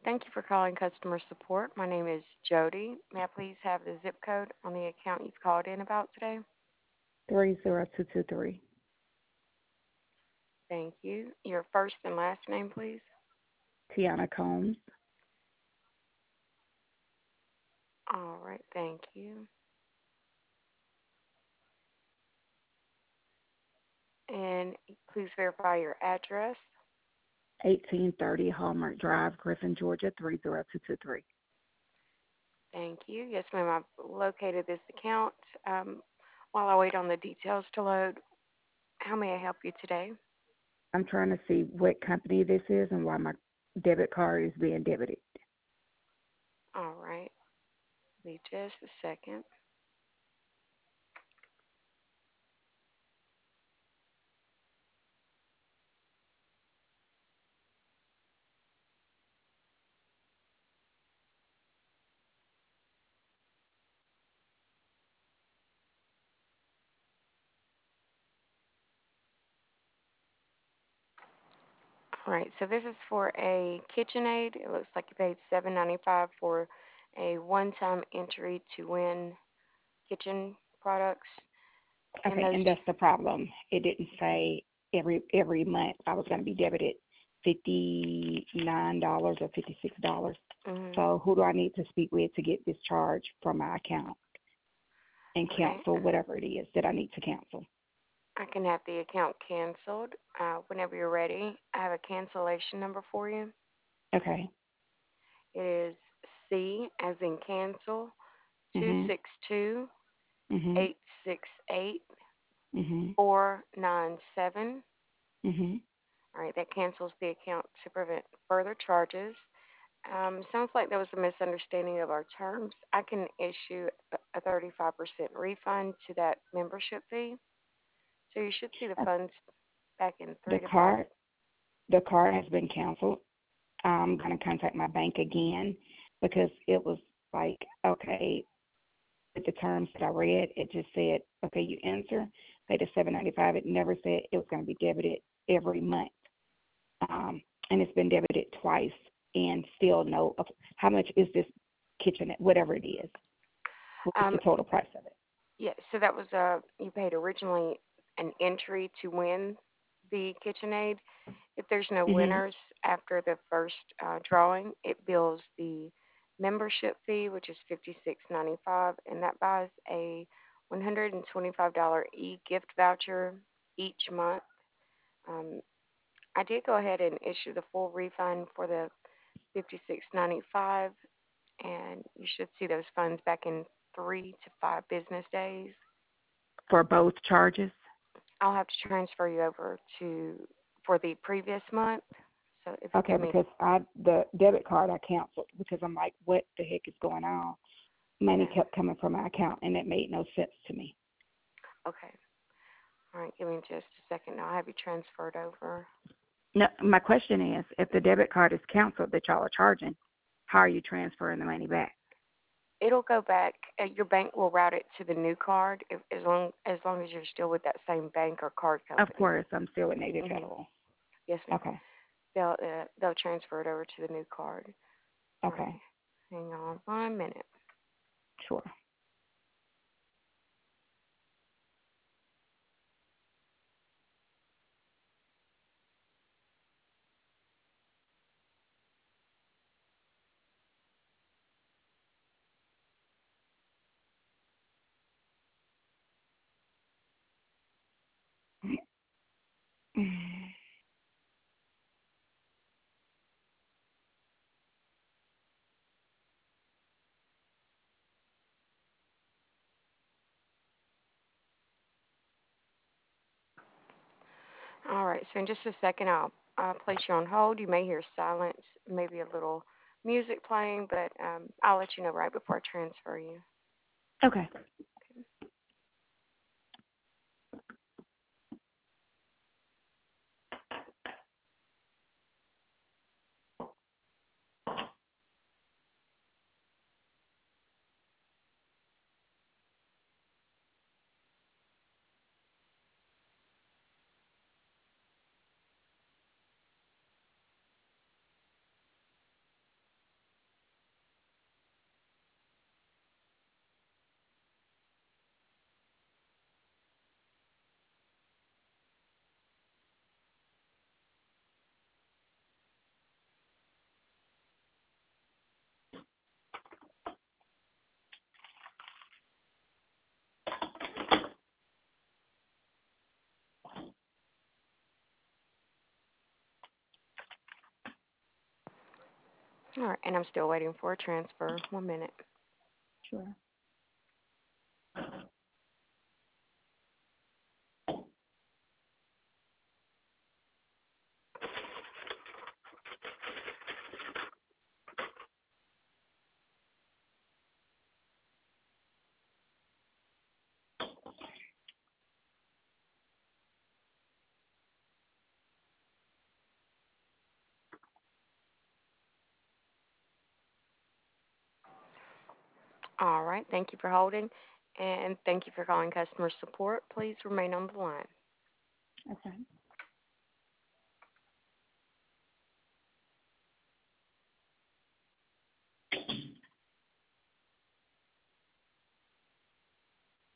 Thank you for calling customer support. My name is Jody. May I please have the zip code on the account you've called in about today? 30223. Thank you. Your first and last name, please. Tiana Combs. All right, thank you. And please verify your address. 1830 Hallmark Drive, Griffin, Georgia 30223. Thank you. Yes, ma'am, I've located this account. While I wait on the details to load, how may I help you today? I'm trying to see what company this is and why my debit card is being debited. All right, be just a second. All right, so this is for a KitchenAid. It looks like you paid $7.95 for a one-time entry to win kitchen products. And Okay, those, and that's the problem. It didn't say every month I was going to be debited $59 or $56. mhm. So who do I need to speak with to get this charge from my account and Okay, cancel whatever it is that I need to cancel? I can have the account canceled whenever you're ready. I have a cancellation number for you. Okay. It is C as in cancel two Mhm. six two Mhm. 868 Mhm. 497. Mhm. All right, that cancels the account to prevent further charges. Sounds like there was a misunderstanding of our terms. I can issue a 35% refund to that membership fee. So you should see the Uh, funds back in The 3 to 5. card the card has been canceled. I'm gonna contact my bank again because it was like, okay, with the terms that I read, it just said, okay, you enter, pay the 7.95. It never said it was gonna be debited every month. And it's been debited twice and still no how much is this kitchen whatever it is. What is the Um, total price of it? yeah, so that was you paid originally an entry to win the KitchenAid. If there's no Mhm. winners after the first drawing, it bills the membership fee, which is $56.95, and that buys a $125 e-gift voucher each month. Um, I did go ahead and issue the full refund for the $56.95, and you should see those funds back in 3 to 5 business days. For both charges? I'll have to transfer you over to for the previous month. So if you Okay, give me, because the debit card I canceled because I'm like, what the heck is going on? Money okay, kept coming from my account, and it made no sense to me. okay, all right, give me just a second. Now I have you transferred over. No, my question is, if the debit card is canceled that y'all are charging, how are you transferring the money back? It'll go back. Your bank will route it to the new card as long as you're still with that same bank or card Of company. course, I'm still with Navy Mhm. Federal. Yes, ma'am. Okay, They'll transfer it over to the new card. All okay, right. Hang on 1 minute. sure. All right. So in just a second, I'll place you on hold. You may hear silence, maybe a little music playing, but I'll let you know right before I transfer you. Okay. All right, and I'm still waiting for a transfer. 1 minute. Sure. All right, thank you for holding, and thank you for calling customer support. Please remain on the line. Okay.